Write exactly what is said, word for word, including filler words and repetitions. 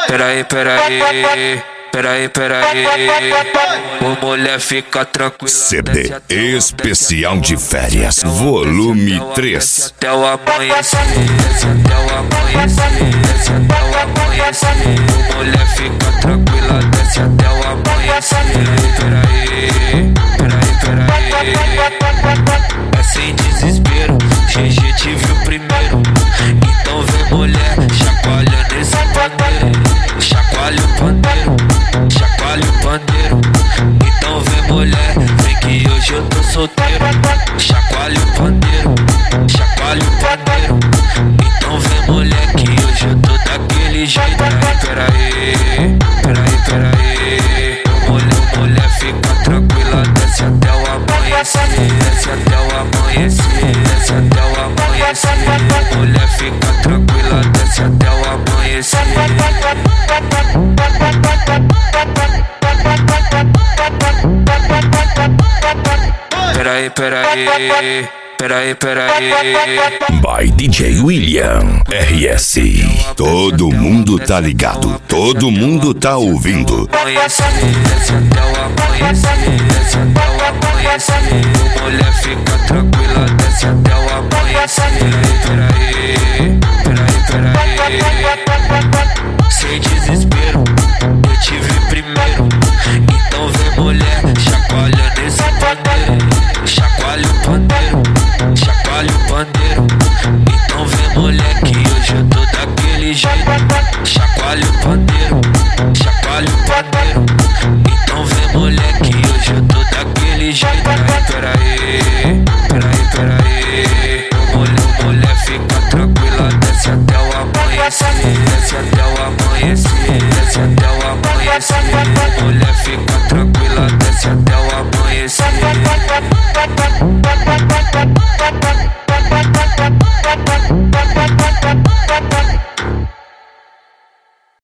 Peraí, peraí, peraí, peraí. Ô mulher, fica tranquila. C D especial de férias, volume três. Até o amanhecer, até o amanhecer, desce até o amanhecer. Ô mulher, fica tranquila, desce até o amanhecer. Peraí, peraí, peraí. É sem desespero, G G te viu primeiro. Então vem mulher, chacoalha nesse pandeiro. Chacoalha o pandeiro, chacoalha o pandeiro. Então vem mulher, vem que hoje eu tô solteiro. Chacoalha o pandeiro, chacoalha o pandeiro. Então vem mulher que hoje eu tô daquele jeito. Peraí, peraí, peraí. Mulher, mulher, fica tranquila, desce até o amanhecer. Desce até o amanhecer, desce até o amanhecer. Mulher, fica tranquila, desce até o amanhecer. Peraí, peraí, peraí, peraí. By D J William R S. Todo mundo tá ligado, todo mundo tá ouvindo. Desce até o amanhecer, desce até o amanhecer. Mulher, fica tranquila, desce até o amanhecer. Peraí, peraí, peraí. Sem desespero, eu te vi primeiro. Então vem mulher, chacoalha nesse pandeiro. Chacoalha o pandeiro, chacoalha o pandeiro. Então vem mulher que hoje eu tô daquele jeito. Chacoalha o pandeiro, chacoalha o pandeiro. Então vem mulher que hoje eu tô daquele jeito. Peraí, peraí, peraí. Mulher, mulher, fica tranquila, desce até o amanhecer. Desce até o amanhecer, desce até o amanhecer.